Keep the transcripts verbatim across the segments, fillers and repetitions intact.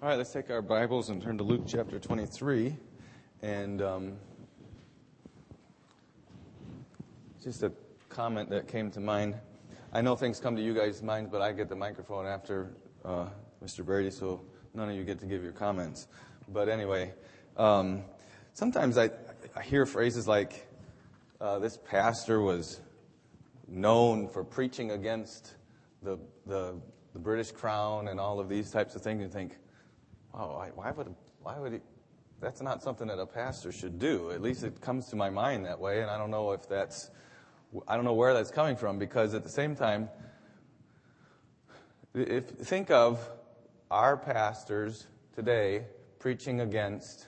All right, let's take our Bibles and turn to Luke chapter twenty-three. And um, just a comment that came to mind. I know things come to you guys' minds, but I get the microphone after uh, Mister Brady, so none of you get to give your comments. But anyway, um, sometimes I, I hear phrases like, uh, this pastor was known for preaching against the, the, the British crown and all of these types of things, and think, oh, why would why would he? That's not something that a pastor should do. At least it comes to my mind that way, and I don't know if that's, I don't know where that's coming from, because at the same time, if think of our pastors today preaching against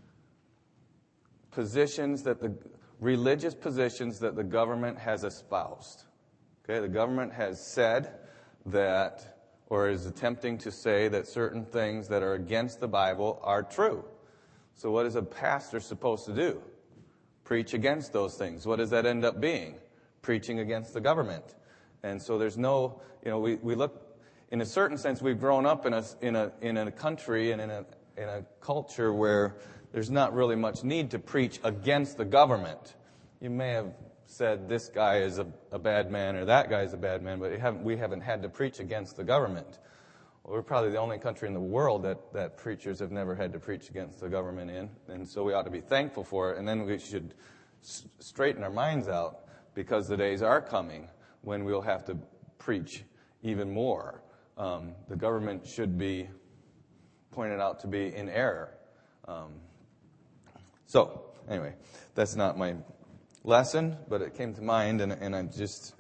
positions that the religious positions that the government has espoused. Okay, the government has said that, or is attempting to say that certain things that are against the Bible are true. So what is a pastor supposed to do? Preach against those things. What does that end up being? Preaching against the government. And so there's no, you know, we, we look, in a certain sense, we've grown up in a, in a, in a country and in a, in a culture where there's not really much need to preach against the government. You may have said this guy is a, a bad man or that guy is a bad man, but we haven't, we haven't had to preach against the government. Well, we're probably the only country in the world that, that preachers have never had to preach against the government in, and so we ought to be thankful for it, and then we should s- straighten our minds out, because the days are coming when we'll have to preach even more. Um, the government should be pointed out to be in error. Um, so, anyway, that's not my lesson, but it came to mind, and, and I just...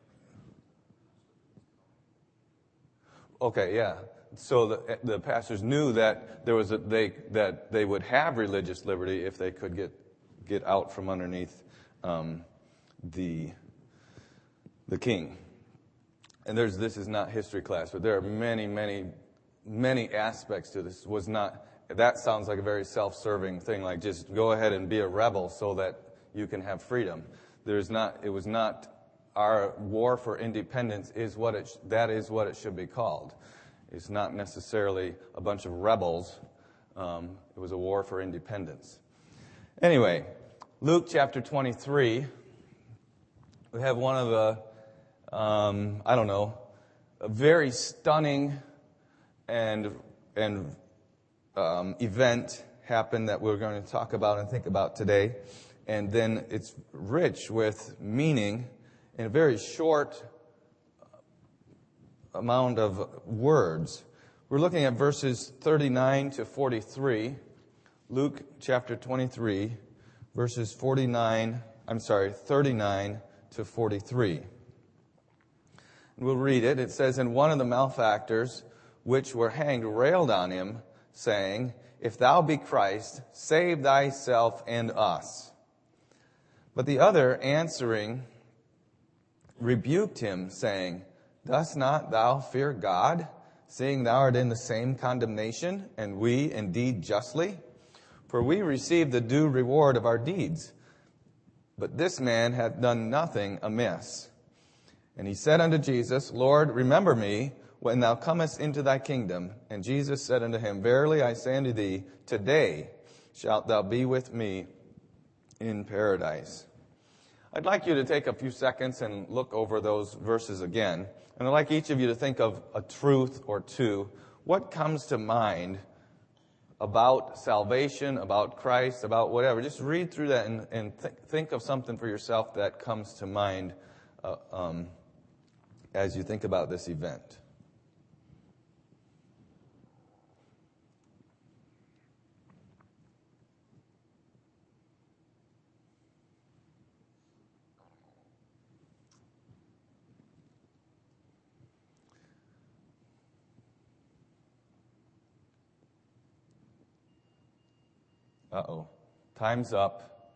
Okay, yeah. So the, the pastors knew that there was a, they that they would have religious liberty if they could get get out from underneath um, the the king. And there's this is not history class, but there are many, many, many aspects to this. Was not that sounds like a very self-serving thing, like just go ahead and be a rebel so that you can have freedom. There's not. It was not. Our war for independence is what it. That is what it should be called. It's not necessarily a bunch of rebels. Um, it was a war for independence. Anyway, Luke chapter twenty-three. We have one of the. Um, I don't know. A very stunning and and um, event happened that we're going to talk about and think about today. And then it's rich with meaning in a very short amount of words. We're looking at verses thirty-nine to forty-three. Luke chapter twenty-three, verses forty-nine, I'm sorry, thirty-nine to forty-three. And we'll read it. It says, "And one of the malefactors which were hanged railed on him, saying, If thou be Christ, save thyself and us. But the other, answering, rebuked him, saying, Dost not thou fear God, seeing thou art in the same condemnation, and we indeed justly? For we receive the due reward of our deeds. But this man hath done nothing amiss. And he said unto Jesus, Lord, remember me when thou comest into thy kingdom. And Jesus said unto him, Verily I say unto thee, today shalt thou be with me in paradise." I'd like you to take a few seconds and look over those verses again. And I'd like each of you to think of a truth or two. What comes to mind about salvation, about Christ, about whatever? Just read through that and, and th- think of something for yourself that comes to mind uh, um, as you think about this event. Uh-oh. Time's up.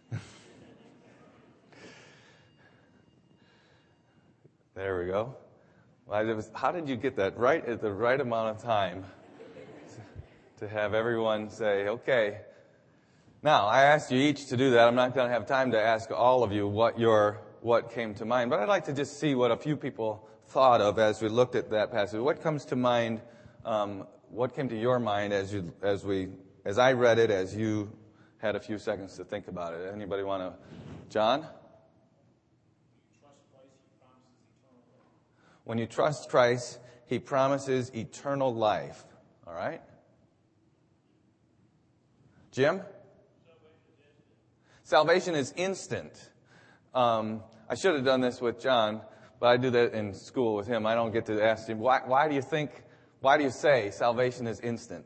There we go. Well, it was, how did you get that right at the right amount of time to have everyone say, okay. Now, I asked you each to do that. I'm not going to have time to ask all of you what your what came to mind, but I'd like to just see what a few people thought of as we looked at that passage. What comes to mind um, what came to your mind as you as we as I read it, as you had a few seconds to think about it? Anybody want to? John? When you trust Christ, He promises eternal life. All right? Jim? Salvation is instant. Um, I should have done this with John, but I do that in school with him. I don't get to ask him, why, why do you think, why do you say salvation is instant?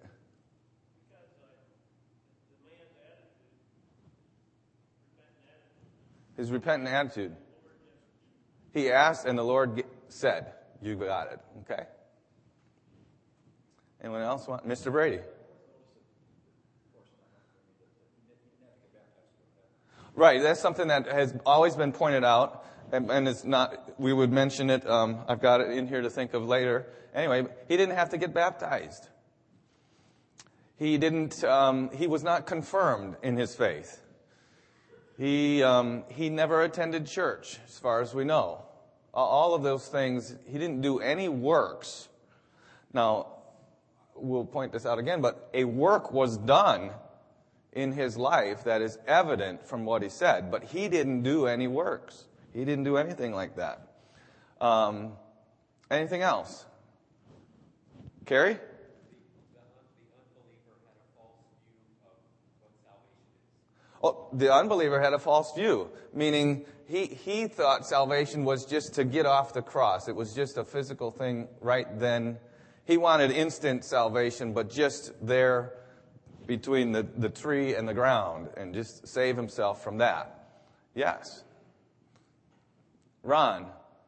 His repentant attitude. He asked and the Lord said, you got it. Okay? Anyone else want? Mister Brady. Right, that's something that has always been pointed out, and, and it's not, we would mention it, um, I've got it in here to think of later. Anyway, he didn't have to get baptized. He didn't, um, he was not confirmed in his faith. He, um, he never attended church, as far as we know. All of those things, he didn't do any works. Now, we'll point this out again, but a work was done in his life that is evident from what he said, but he didn't do any works. He didn't do anything like that. Um, anything else? Carrie? Oh, the unbeliever had a false view, meaning he, he thought salvation was just to get off the cross. It was just a physical thing right then. He wanted instant salvation, but just there between the, the tree and the ground, and just save himself from that. Yes. Ron.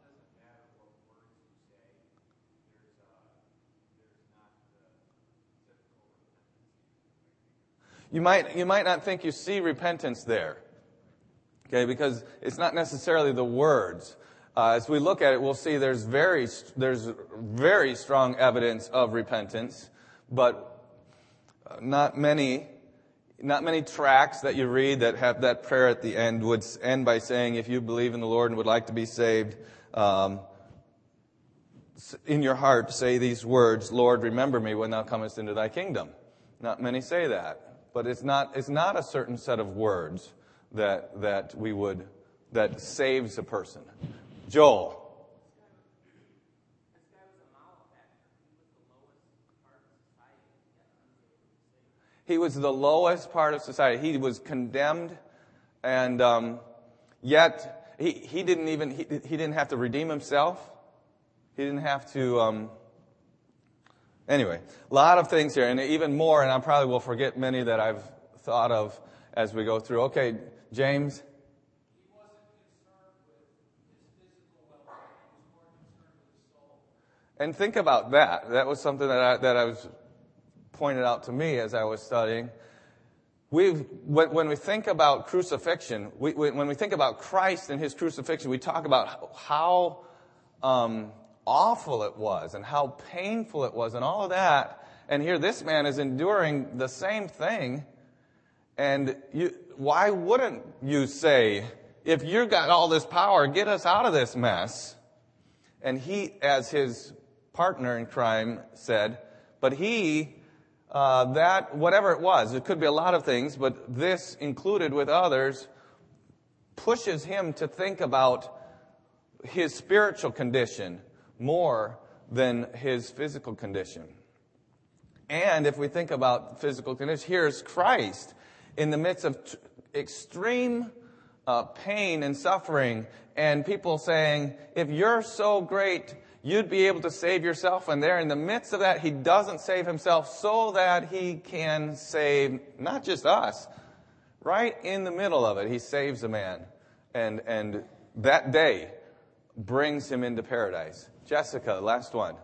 You might, you might not think you see repentance there. Okay, because it's not necessarily the words. Uh, as we look at it, we'll see there's very, there's very strong evidence of repentance, but not many, not many tracts that you read that have that prayer at the end would end by saying, if you believe in the Lord and would like to be saved, um, in your heart say these words, Lord, remember me when thou comest into thy kingdom. Not many say that, but it's not, it's not a certain set of words that, that we would, that saves a person. Joel. He was the lowest part of society. He was condemned, and um, yet he, he didn't even he, he didn't have to redeem himself. He didn't have to. Um, anyway, a lot of things here, and even more. And I probably will forget many that I've thought of as we go through. Okay, James. He wasn't concerned with his physical well-being. He was more concerned with his soul. And think about that. That was something that I, that I was. pointed out to me as I was studying. We've, when, when we think about crucifixion, we, when we think about Christ and His crucifixion, we talk about how um, awful it was and how painful it was and all of that. And here this man is enduring the same thing. And you, why wouldn't you say, if you've got all this power, get us out of this mess? And he, as his partner in crime, said, but he... Uh, that, whatever it was, it could be a lot of things, but this included with others, pushes him to think about his spiritual condition more than his physical condition. And if we think about physical condition, here's Christ in the midst of t- extreme uh, pain and suffering, and people saying, if you're so great, you'd be able to save yourself. And there in the midst of that, He doesn't save Himself so that He can save not just us. Right in the middle of it, He saves a man. And, and that day brings him into paradise. Jessica, last one.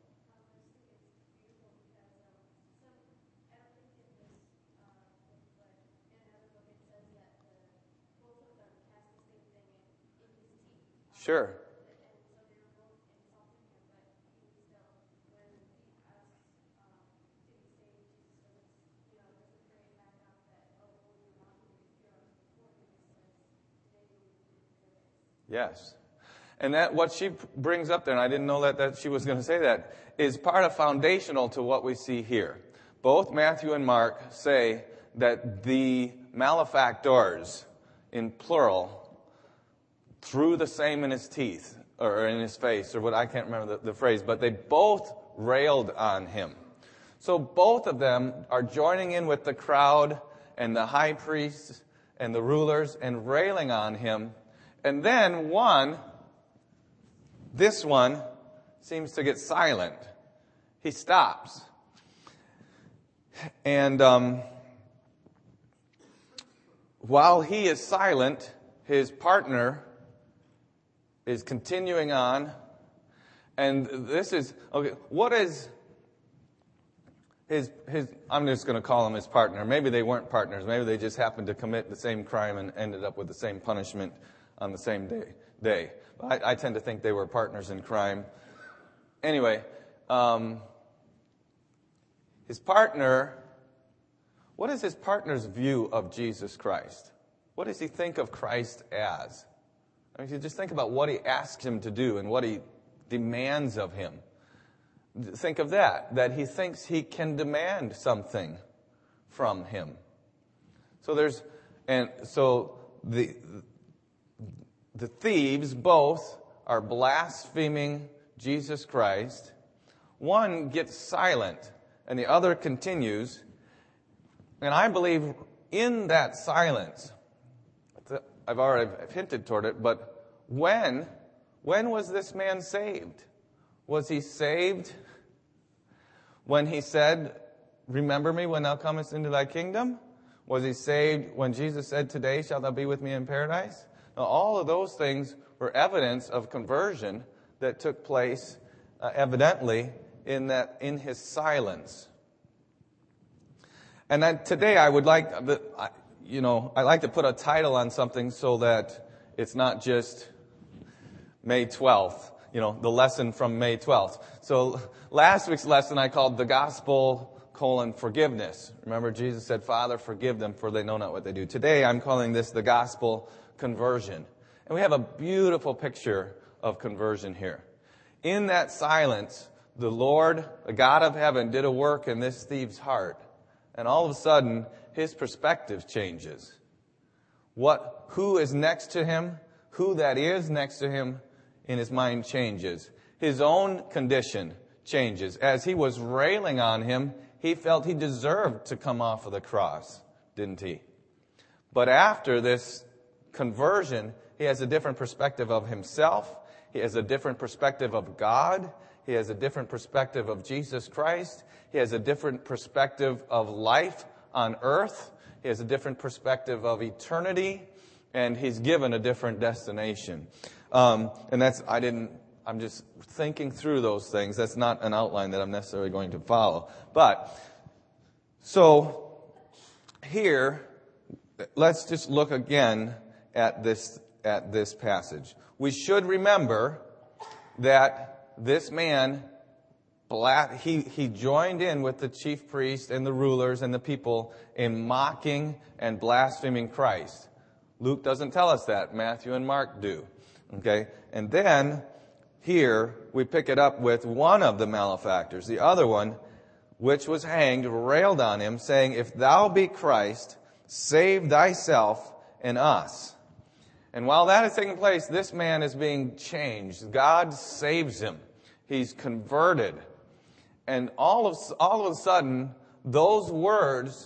Sure. Yes. And that what she brings up there, and I didn't know that, that she was going to say that, is part of foundational to what we see here. Both Matthew and Mark say that the malefactors, in plural, threw the same in his teeth, or in his face, or what, I can't remember the, the phrase, but they both railed on him. So both of them are joining in with the crowd and the high priests and the rulers and railing on him. And then one, this one, seems to get silent. He stops. And um, while he is silent, his partner is continuing on. And this is, okay, what is his, his, I'm just going to call him his partner. Maybe they weren't partners. Maybe they just happened to commit the same crime and ended up with the same punishment on the same day. day. I, I tend to think they were partners in crime. Anyway, um, his partner, what is his partner's view of Jesus Christ? What does he think of Christ as? I mean, if you just think about what he asks him to do and what he demands of him. Think of that, that he thinks he can demand something from him. So there's, and so the, the thieves both are blaspheming Jesus Christ. One gets silent and the other continues. And I believe in that silence, I've already hinted toward it, but when, when was this man saved? Was he saved when he said, remember me when thou comest into thy kingdom? Was he saved when Jesus said, today shalt thou be with me in paradise? Now, all of those things were evidence of conversion that took place uh, evidently in that, in his silence. And then today I would like, you know, I like to put a title on something so that it's not just May twelfth, you know, the lesson from May twelfth. So last week's lesson I called the gospel colon forgiveness. Remember Jesus said, Father, forgive them for they know not what they do. Today I'm calling this the gospel conversion. And we have a beautiful picture of conversion here. In that silence, the Lord, the God of heaven, did a work in this thief's heart. And all of a sudden, his perspective changes. What, who is next to him, who that is next to him in his mind changes. His own condition changes. As he was railing on him, he felt he deserved to come off of the cross, didn't he? But after this conversion, he has a different perspective of himself. He has a different perspective of God. He has a different perspective of Jesus Christ. He has a different perspective of life on earth. He has a different perspective of eternity. And he's given a different destination. Um, and that's, I didn't, I'm just thinking through those things. That's not an outline that I'm necessarily going to follow. But, so, here, let's just look again at this, at this passage. We should remember that this man, he, he joined in with the chief priest and the rulers and the people in mocking and blaspheming Christ. Luke doesn't tell us that. Matthew and Mark do. Okay? And then, here, we pick it up with one of the malefactors. The other one, which was hanged, railed on him, saying, if thou be Christ, save thyself and us. And while that is taking place, this man is being changed. God saves him. He's converted. And all of, all of a sudden, those words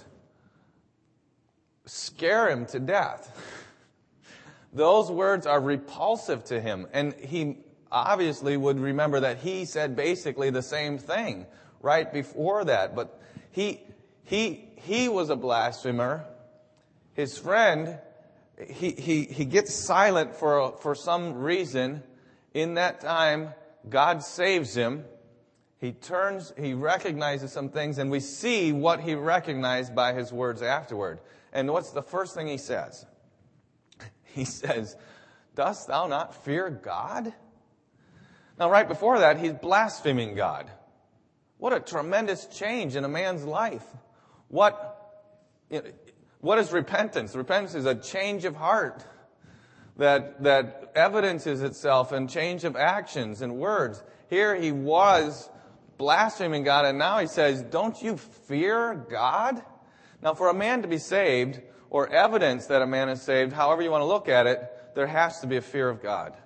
scare him to death. Those words are repulsive to him. And he obviously would remember that he said basically the same thing right before that. But he, he, he was a blasphemer. His friend, he, he, he gets silent for, for some reason. In that time, God saves him. He turns, he recognizes some things, and we see what he recognized by his words afterward. And what's the first thing he says? He says, dost thou not fear God? Now, right before that, he's blaspheming God. What a tremendous change in a man's life. What, what is repentance? Repentance is a change of heart. that that evidences itself in change of actions and words. Here he was blaspheming God, and now he says, don't you fear God? Now, for a man to be saved, or evidence that a man is saved, however you want to look at it, there has to be a fear of God.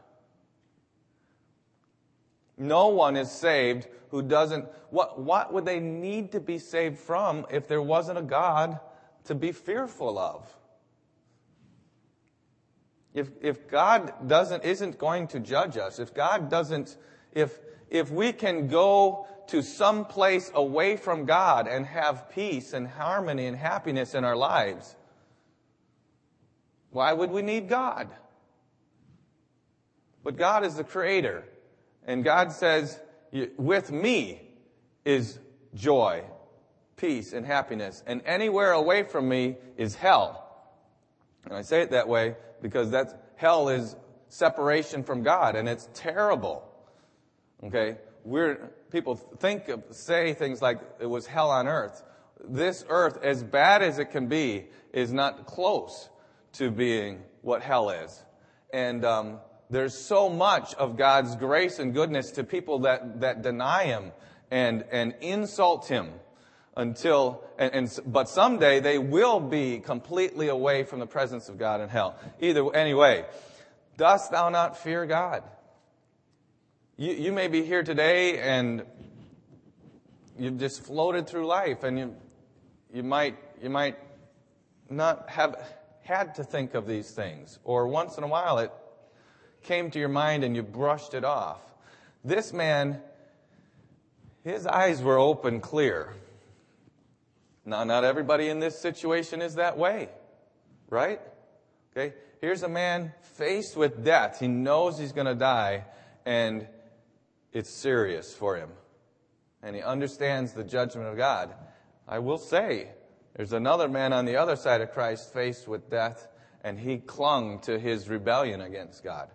No one is saved who doesn't... What, what would they need to be saved from if there wasn't a God to be fearful of? If, if God doesn't, isn't going to judge us, if God doesn't... If, if we can go to some place away from God and have peace and harmony and happiness in our lives, why would we need God? But God is the creator. And God says, with me is joy, peace, and happiness. And anywhere away from me is hell. And I say it that way because that's, hell is separation from God, and it's terrible. Okay? We're, people think of, say things like it was hell on earth. This earth, as bad as it can be, is not close to being what hell is. And um, there's so much of God's grace and goodness to people that, that deny Him and, and insult Him until, and, and but someday they will be completely away from the presence of God in hell. Either, anyway, dost thou not fear God? You, you may be here today and you've just floated through life, and you, you might, you might not have had to think of these things, or once in a while it came to your mind and you brushed it off. This man, his eyes were open clear. Now, not everybody in this situation is that way, right? Okay, here's a man faced with death. He knows he's going to die, and it's serious for him. And he understands the judgment of God. I will say, there's another man on the other side of Christ faced with death, and he clung to his rebellion against God.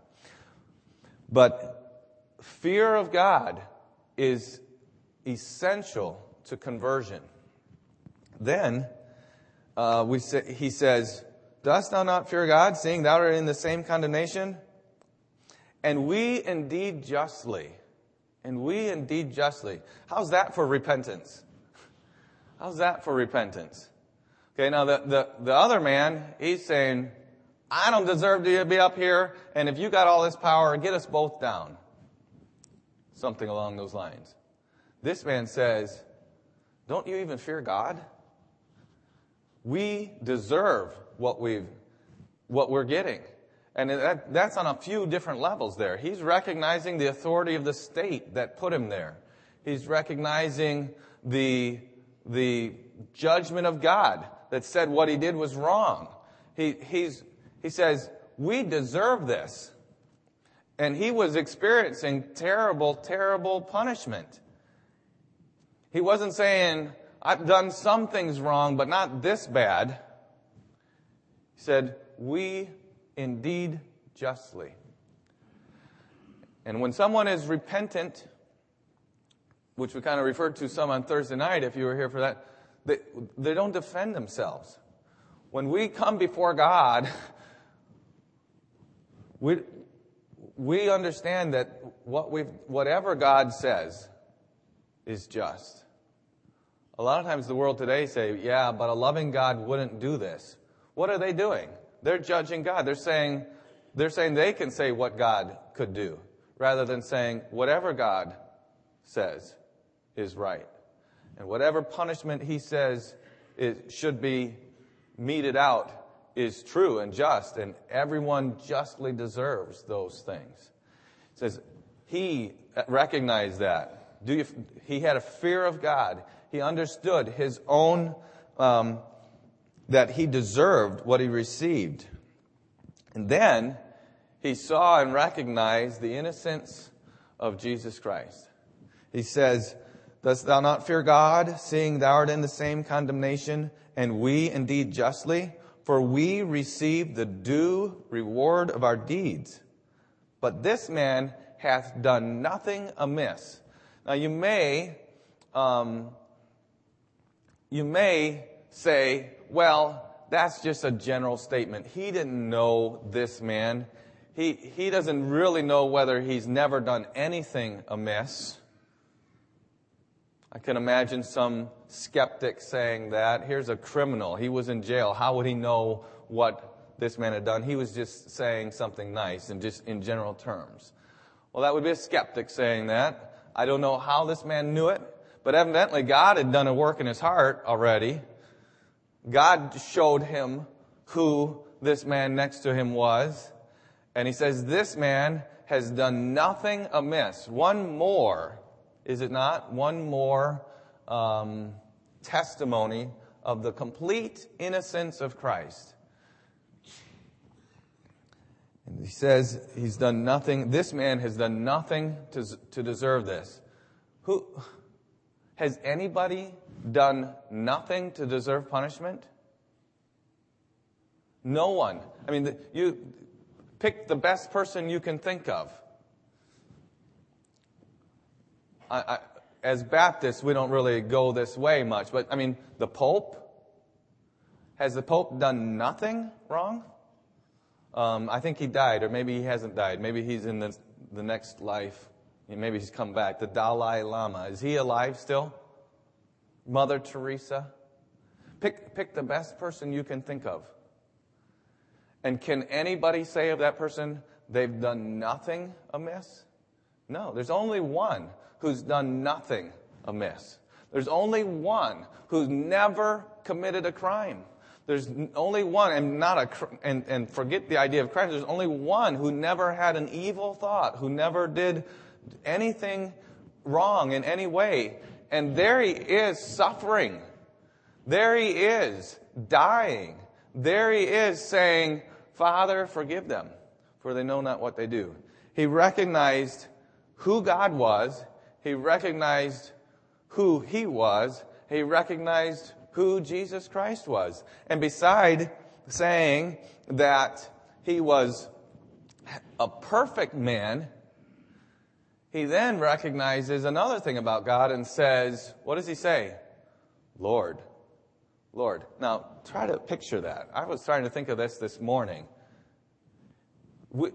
But fear of God is essential to conversion. Then uh, we say, he says, dost thou not fear God, seeing thou art in the same condemnation? And we indeed justly. And we indeed justly. How's that for repentance? How's that for repentance? Okay, now the, the, the other man, he's saying, I don't deserve to be up here, and if you got all this power, get us both down. Something along those lines. This man says, don't you even fear God? We deserve what we've, what we're getting. And that, that's on a few different levels there. He's recognizing the authority of the state that put him there. He's recognizing the, the judgment of God that said what he did was wrong. He, he's, he says, we deserve this. And he was experiencing terrible, terrible punishment. He wasn't saying, I've done some things wrong, but not this bad. He said, we indeed justly. And when someone is repentant, which we kind of referred to some on Thursday night, if you were here for that, they, they don't defend themselves. When we come before God, we we understand that what we whatever God says is just. A lot of times the world today say, yeah, but a loving God wouldn't do this. What are they doing? They're judging God. They're saying, they're saying they can say what God could do, rather than saying whatever God says is right. And whatever punishment He says it should be meted out is true and just, and everyone justly deserves those things. It says, he recognized that. Do you, he had a fear of God. He understood his own, um, that he deserved what he received. And then he saw and recognized the innocence of Jesus Christ. He says, dost thou not fear God, seeing thou art in the same condemnation, and we indeed justly? For we receive the due reward of our deeds. But this man hath done nothing amiss. Now you may, um, you may say, well, that's just a general statement. He didn't know this man. he, he doesn't really know whether he's never done anything amiss. I can imagine some skeptic saying that. Here's a criminal. He was in jail. How would he know what this man had done? He was just saying something nice and just in general terms. Well, that would be a skeptic saying that. I don't know how this man knew it, but evidently God had done a work in his heart already. God showed him who this man next to him was. And he says, this man has done nothing amiss. One more, is it not? One more um, testimony of the complete innocence of Christ. And he says he's done nothing. This man has done nothing to, to deserve this. Who has anybody done nothing to deserve punishment? No one. I mean, the, you pick the best person you can think of. I, I, as Baptists, we don't really go this way much, but I mean, the Pope. Has the Pope done nothing wrong? Um, I think he died, or maybe he hasn't died. Maybe he's in the, the next life. Maybe he's come back. The Dalai Lama. Is he alive still? Mother Teresa. Pick, pick the best person you can think of. And can anybody say of that person, they've done nothing amiss? No, there's only one who's done nothing amiss. There's only one who's never committed a crime. There's only one, and not a, and, and forget the idea of crime. There's only one who never had an evil thought, who never did anything wrong in any way. And there he is suffering. There he is dying. There he is saying, Father, forgive them, for they know not what they do. He recognized who God was. He recognized who he was. He recognized who Jesus Christ was. And beside saying that he was a perfect man, he then recognizes another thing about God and says, what does he say? Lord. Lord. Now, try to picture that. I was trying to think of this this morning. We,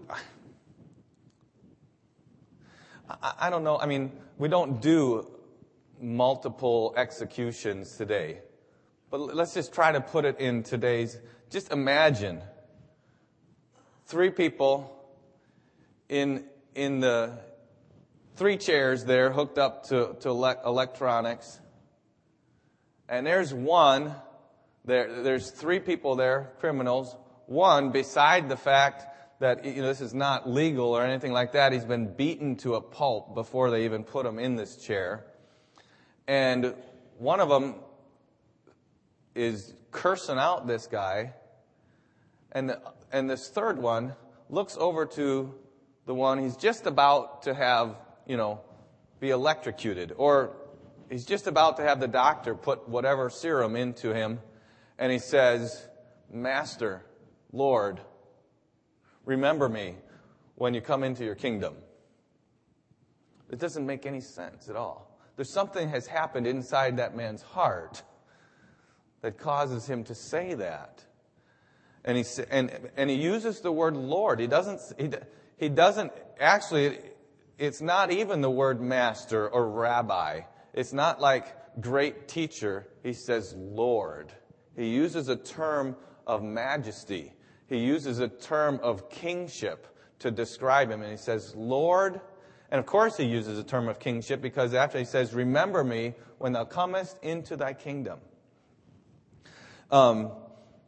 I, I don't know. I mean, we don't do multiple executions today. But let's just try to put it in today's, just imagine three people in in the three chairs there hooked up to, to ele- electronics. And there's one, there there's three people there, criminals. One, beside the fact that, you know, this is not legal or anything like that, he's been beaten to a pulp before they even put him in this chair. And one of them is cursing out this guy, and the, and this third one looks over to the one he's just about to have, you know, be electrocuted, or he's just about to have the doctor put whatever serum into him, and he says, Master, Lord, remember me when you come into your kingdom. It doesn't make any sense at all. There's something has happened inside that man's heart that causes him to say that. And he and and he uses the word Lord. He doesn't he, he doesn't actually, it's not even the word master or rabbi. It's not like great teacher. He says Lord. He uses a term of majesty. He uses a term of kingship to describe him, and he says Lord. And of course he uses a term of kingship, because after he says, remember me when thou comest into thy kingdom. Um,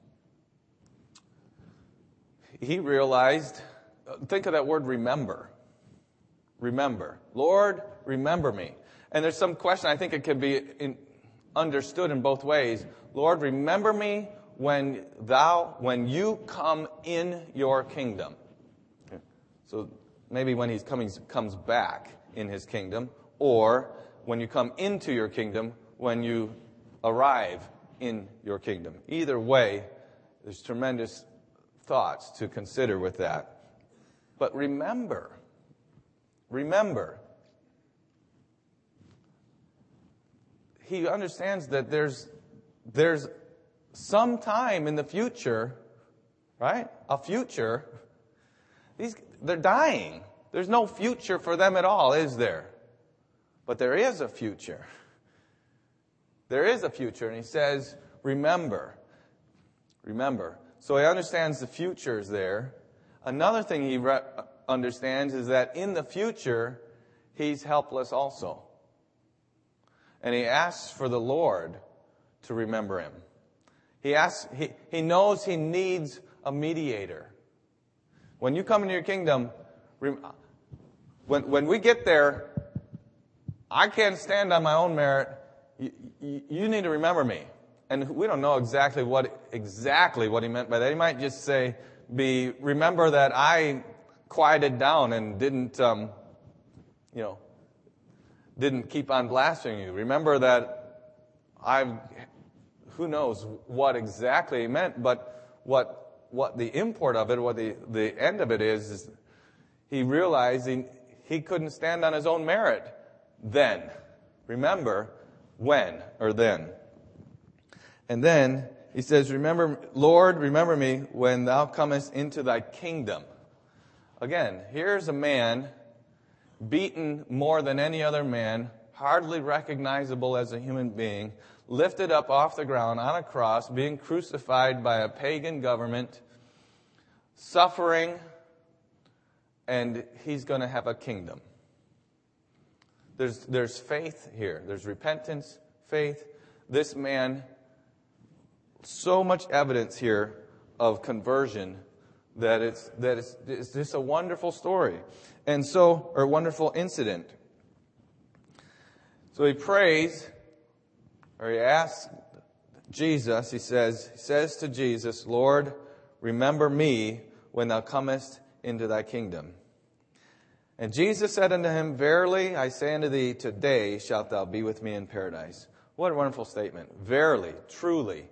he realized, think of that word remember. Remember. Lord, remember me. And there's some question, I think it could be in, understood in both ways. Lord, remember me when thou, when you come in your kingdom. So maybe when he coming, comes back in his kingdom, or when you come into your kingdom, when you arrive in your kingdom. Either way, there's tremendous thoughts to consider with that. But remember, remember, he understands that there's there's some time in the future, right? A future. these, they're dying. There's no future for them at all, is there? But there is a future. There is a future. And he says, remember. Remember. So he understands the future is there. Another thing he re- understands is that in the future, he's helpless also. And he asks for the Lord to remember him. He asks, he, he knows he needs a mediator. When you come into your kingdom, when, when we get there, I can't stand on my own merit. You, you, you need to remember me. And we don't know exactly what exactly what he meant by that. He might just say, "Be remember that I quieted down and didn't, um, you know, didn't keep on blasting you. Remember that I've." Who knows what exactly he meant? But what what the import of it, what the the end of it is, is he realized he he couldn't stand on his own merit. Then, remember when or then. And then he says, remember, Lord, remember me when thou comest into thy kingdom. Again, here's a man beaten more than any other man, hardly recognizable as a human being, lifted up off the ground on a cross, being crucified by a pagan government, suffering, and he's going to have a kingdom. There's, there's faith here. There's repentance, faith. This man, so much evidence here of conversion that it's that it's, it's just a wonderful story, and so or wonderful incident. So he prays, or he asks Jesus. He says he says to Jesus, "Lord, remember me when thou comest into thy kingdom." And Jesus said unto him, "Verily I say unto thee, today shalt thou be with me in paradise." What a wonderful statement! Verily, truly.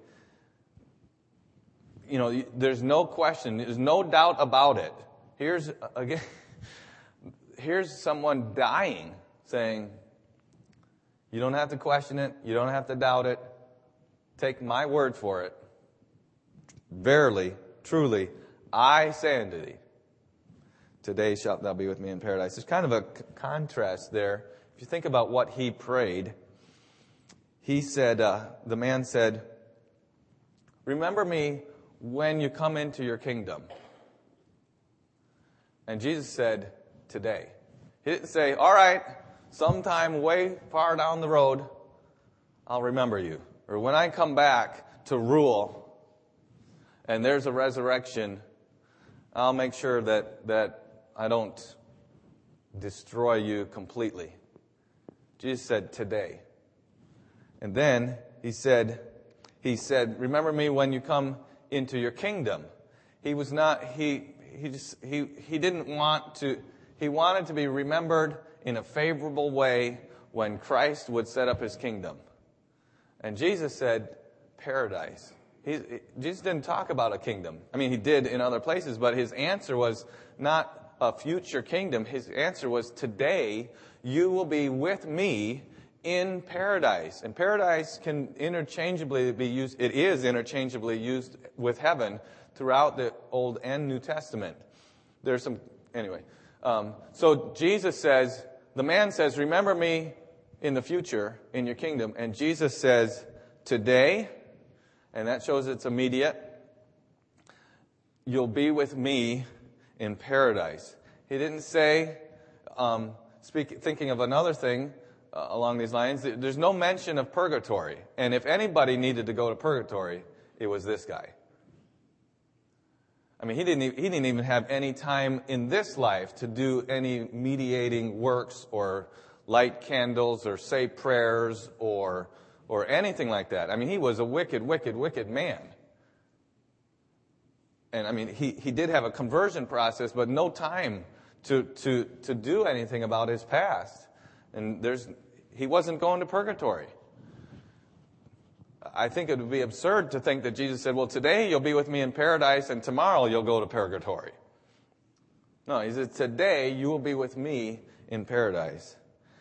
You know, there's no question, there's no doubt about it. Here's, again, here's someone dying saying, you don't have to question it, you don't have to doubt it. Take my word for it. Verily, truly, I say unto thee, today shalt thou be with me in paradise. There's kind of a c- contrast there. If you think about what he prayed, he said, uh, the man said, remember me when you come into your kingdom. And Jesus said, today. He didn't say, all right, sometime way far down the road, I'll remember you. Or when I come back to rule and there's a resurrection, I'll make sure that, that I don't destroy you completely. Jesus said, today. And then he said, he said, remember me when you come into your kingdom. He was not, he, he just, he, he didn't want to, he wanted to be remembered in a favorable way when Christ would set up his kingdom. And Jesus said, paradise. He, Jesus didn't talk about a kingdom. I mean, he did in other places, but his answer was not a future kingdom. His answer was, today you will be with me in paradise. And paradise can interchangeably be used, it is interchangeably used with heaven throughout the Old and New Testament. There's some, anyway. Um, so Jesus says, the man says, remember me in the future, in your kingdom. And Jesus says, today, and that shows it's immediate, you'll be with me in paradise. He didn't say, um, speak, thinking of another thing, Uh, along these lines, there's no mention of purgatory. And if anybody needed to go to purgatory, it was this guy. I mean, he didn't, he didn't even have any time in this life to do any mediating works or light candles or say prayers or, or anything like that. I mean, he was a wicked, wicked, wicked man. And I mean, he, he did have a conversion process, but no time to, to, to do anything about his past. And there's, he wasn't going to purgatory. I think it would be absurd to think that Jesus said, well, today you'll be with me in paradise and tomorrow you'll go to purgatory. No, he said, today you will be with me in paradise.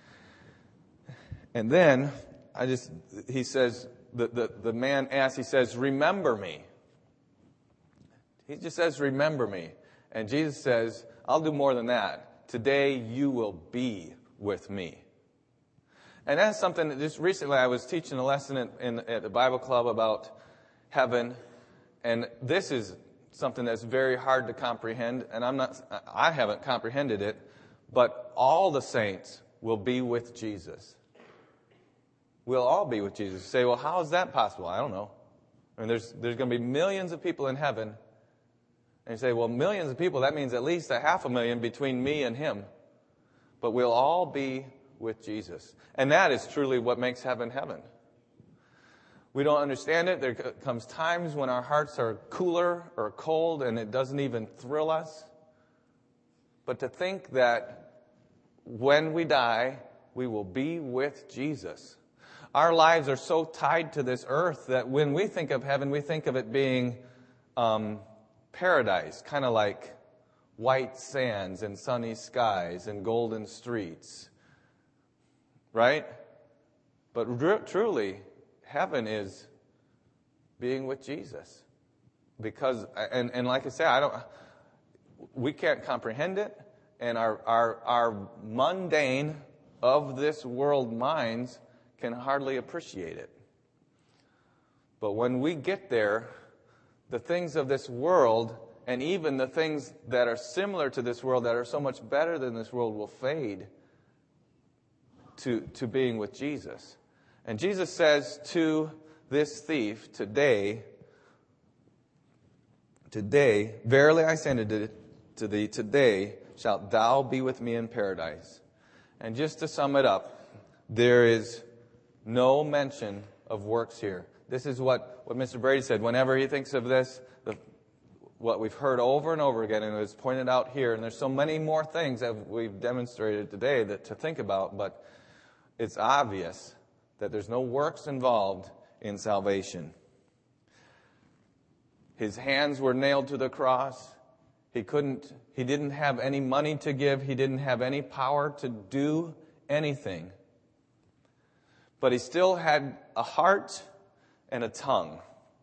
And then, I just, he says, the, the, the man asks, he says, remember me. He just says, remember me. And Jesus says, I'll do more than that. Today you will be with me. And that's something that just recently I was teaching a lesson in, in, at the Bible Club about heaven. And this is something that's very hard to comprehend. And I'm not, I haven't comprehended it. But all the saints will be with Jesus. We'll all be with Jesus. You say, well, how is that possible? I don't know. I mean, there's, there's going to be millions of people in heaven. And you say, well, millions of people, that means at least a half a million between me and him. But we'll all be with Jesus. And that is truly what makes heaven heaven. We don't understand it. There comes times when our hearts are cooler or cold and it doesn't even thrill us. But to think that when we die, we will be with Jesus. Our lives are so tied to this earth that when we think of heaven, we think of it being um, paradise, kind of like white sands and sunny skies and golden streets, right? But r- truly, heaven is being with Jesus. Because, and, and like I say, I don't, we can't comprehend it, and our, our, our mundane of this world minds can hardly appreciate it. But when we get there, the things of this world, and even the things that are similar to this world, that are so much better than this world, will fade to, to being with Jesus. And Jesus says to this thief, today, today, verily I say to thee, today shalt thou be with me in paradise. And just to sum it up, there is no mention of works here. This is what, what Mister Brady said. Whenever he thinks of this, the, what we've heard over and over again, and it was pointed out here, and there's so many more things that we've demonstrated today that to think about, but it's obvious that there's no works involved in salvation. His hands were nailed to the cross. He couldn't, he didn't have any money to give. He didn't have any power to do anything. But he still had a heart and a tongue.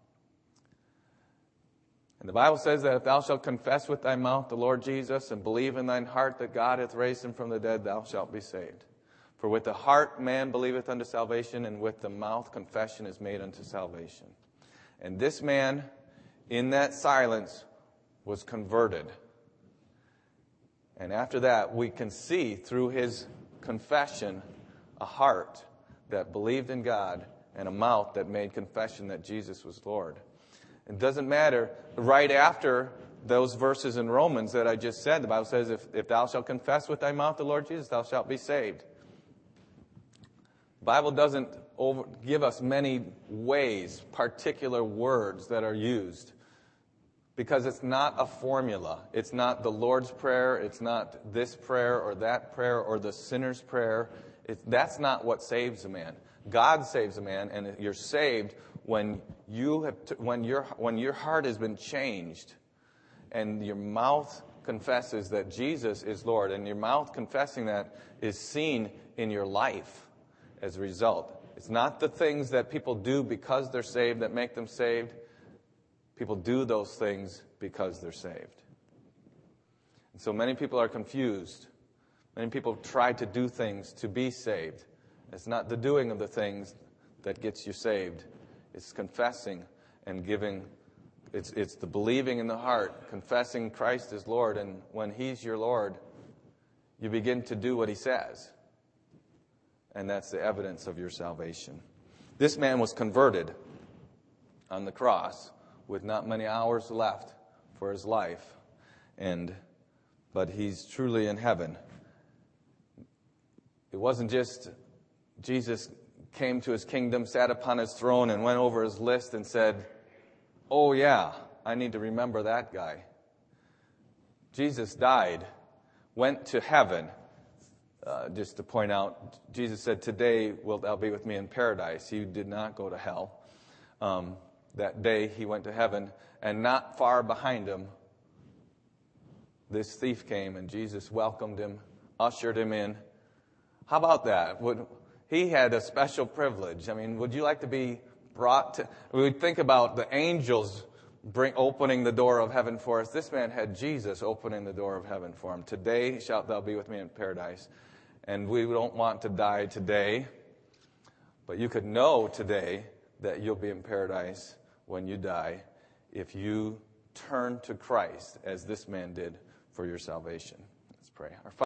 And the Bible says that if thou shalt confess with thy mouth the Lord Jesus and believe in thine heart that God hath raised him from the dead, thou shalt be saved. For with the heart man believeth unto salvation, and with the mouth confession is made unto salvation. And this man, in that silence, was converted. And after that, we can see through his confession a heart that believed in God and a mouth that made confession that Jesus was Lord. It doesn't matter. Right after those verses in Romans that I just said, the Bible says, if, if thou shalt confess with thy mouth the Lord Jesus, thou shalt be saved. The Bible doesn't over, give us many ways, particular words that are used, because it's not a formula. It's not the Lord's Prayer. It's not this prayer or that prayer or the sinner's prayer. It, that's not what saves a man. God saves a man, and you're saved when you have t- when your when your heart has been changed, and your mouth confesses that Jesus is Lord, and your mouth confessing that is seen in your life as a result. It's not the things that people do because they're saved that make them saved. People do those things because they're saved. And so many people are confused. Many people try to do things to be saved. It's not the doing of the things that gets you saved. It's confessing and giving. It's, it's the believing in the heart, confessing Christ is Lord. And when he's your Lord, you begin to do what he says. And that's the evidence of your salvation. This man was converted on the cross with not many hours left for his life. And but he's truly in heaven. It wasn't just Jesus came to his kingdom, sat upon his throne, and went over his list and said, oh yeah, I need to remember that guy. Jesus died, went to heaven. Uh, just to point out, Jesus said, today wilt thou be with me in paradise. He did not go to hell. Um, that day he went to heaven, and not far behind him, this thief came, and Jesus welcomed him, ushered him in. How about that? Would, he had a special privilege. I mean, would you like to be brought to... We would think about the angels bring, opening the door of heaven for us. This man had Jesus opening the door of heaven for him. Today shalt thou be with me in paradise. And we don't want to die today, but you could know today that you'll be in paradise when you die if you turn to Christ as this man did for your salvation. Let's pray. Our